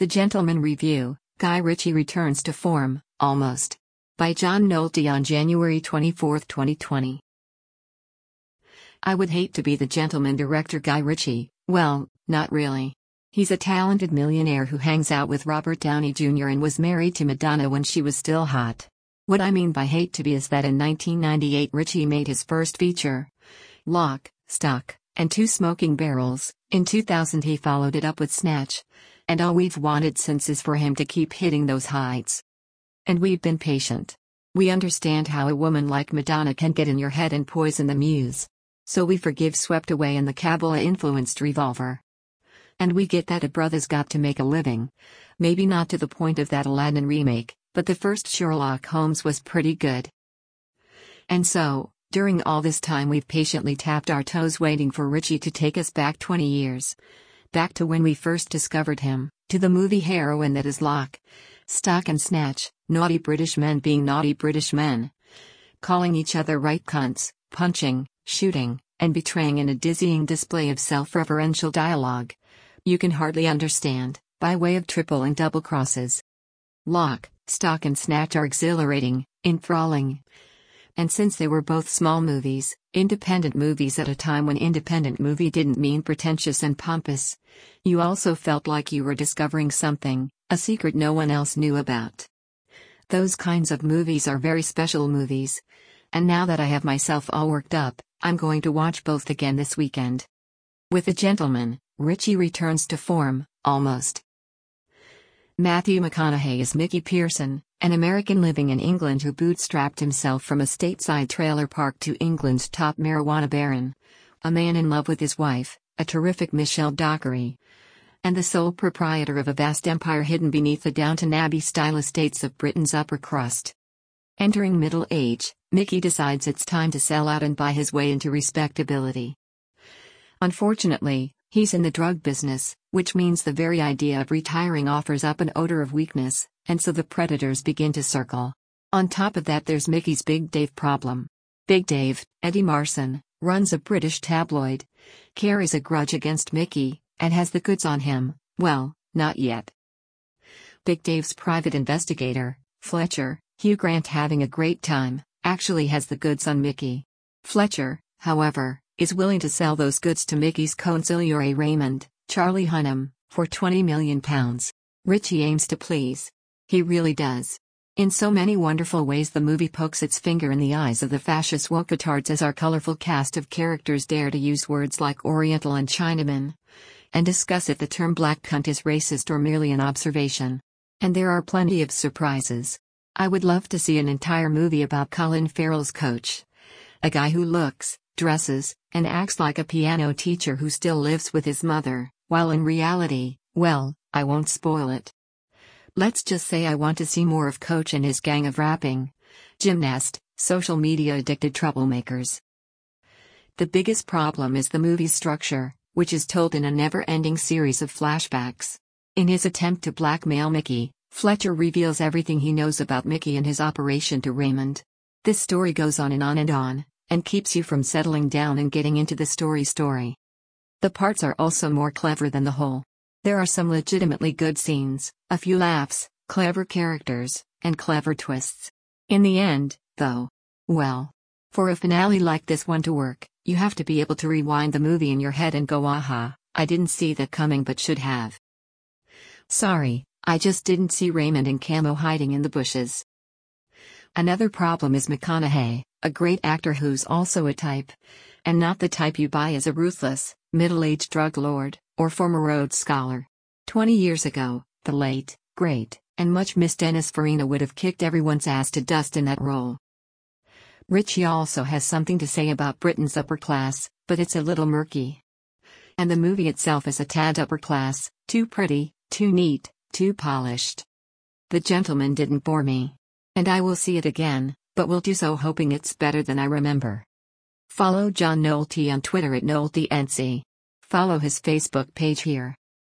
The Gentleman Review, Guy Ritchie returns to form, almost. By John Nolte on January 24, 2020. I would hate to be the gentleman director Guy Ritchie. Well, not really. He's a talented millionaire who hangs out with Robert Downey Jr. and was married to Madonna when she was still hot. What I mean by hate to be is that in 1998 Ritchie made his first feature, Lock, Stock, and Two Smoking Barrels. In 2000 he followed it up with Snatch. And all we've wanted since is for him to keep hitting those heights. And we've been patient. We understand how a woman like Madonna can get in your head and poison the muse. So we forgive Swept Away and the Kabbalah-influenced Revolver. And we get that a brother's got to make a living. Maybe not to the point of that Aladdin remake, but the first Sherlock Holmes was pretty good. And so, during all this time we've patiently tapped our toes waiting for Ritchie to take us back 20 years. Back to when we first discovered him, to the movie heroine that is Lock, Stock and Snatch, naughty British men being naughty British men. Calling each other right cunts, punching, shooting, and betraying in a dizzying display of self-referential dialogue you can hardly understand, by way of triple and double crosses. Lock, Stock and Snatch are exhilarating, enthralling. And since they were both small movies, independent movies at a time when independent movie didn't mean pretentious and pompous, you also felt like you were discovering something, a secret no one else knew about. Those kinds of movies are very special movies. And now that I have myself all worked up, I'm going to watch both again this weekend. With The Gentleman, Ritchie returns to form, almost. Matthew McConaughey is Mickey Pearson, an American living in England who bootstrapped himself from a stateside trailer park to England's top marijuana baron. A man in love with his wife, a terrific Michelle Dockery. And the sole proprietor of a vast empire hidden beneath the Downton Abbey-style estates of Britain's upper crust. Entering middle age, Mickey decides it's time to sell out and buy his way into respectability. Unfortunately, he's in the drug business, which means the very idea of retiring offers up an odor of weakness, and so the predators begin to circle. On top of that there's Mickey's Big Dave problem. Big Dave, Eddie Marsan, runs a British tabloid, carries a grudge against Mickey, and has the goods on him. Well, not yet. Big Dave's private investigator, Fletcher, Hugh Grant having a great time, actually has the goods on Mickey. Fletcher, however, is willing to sell those goods to Mickey's consigliere Raymond, Charlie Hunnam, for £20 million. Ritchie aims to please. He really does. In so many wonderful ways the movie pokes its finger in the eyes of the fascist woketards as our colorful cast of characters dare to use words like Oriental and Chinaman, and discuss if the term black cunt is racist or merely an observation. And there are plenty of surprises. I would love to see an entire movie about Colin Farrell's coach. A guy who looks, dresses, and acts like a piano teacher who still lives with his mother, while in reality, well, I won't spoil it. Let's just say I want to see more of Coach and his gang of rapping, gymnast, social media addicted troublemakers. The biggest problem is the movie's structure, which is told in a never-ending series of flashbacks. In his attempt to blackmail Mickey, Fletcher reveals everything he knows about Mickey and his operation to Raymond. This story goes on, and keeps you from settling down and getting into the story. The parts are also more clever than the whole. There are some legitimately good scenes, a few laughs, clever characters, and clever twists. In the end, though, well, for a finale like this one to work, you have to be able to rewind the movie in your head and go, aha, I didn't see that coming but should have. Sorry, I just didn't see Raymond and Camo hiding in the bushes. Another problem is McConaughey, a great actor who's also a type. And not the type you buy as a ruthless, middle-aged drug lord, or former Rhodes Scholar. 20 years ago, the late, great, and much missed Dennis Farina would have kicked everyone's ass to dust in that role. Ritchie also has something to say about Britain's upper class, but it's a little murky. And the movie itself is a tad upper class, too pretty, too neat, too polished. The Gentleman didn't bore me. And I will see it again, but will do so hoping it's better than I remember. Follow John Nolte on Twitter @NolteNC. Follow his Facebook page here.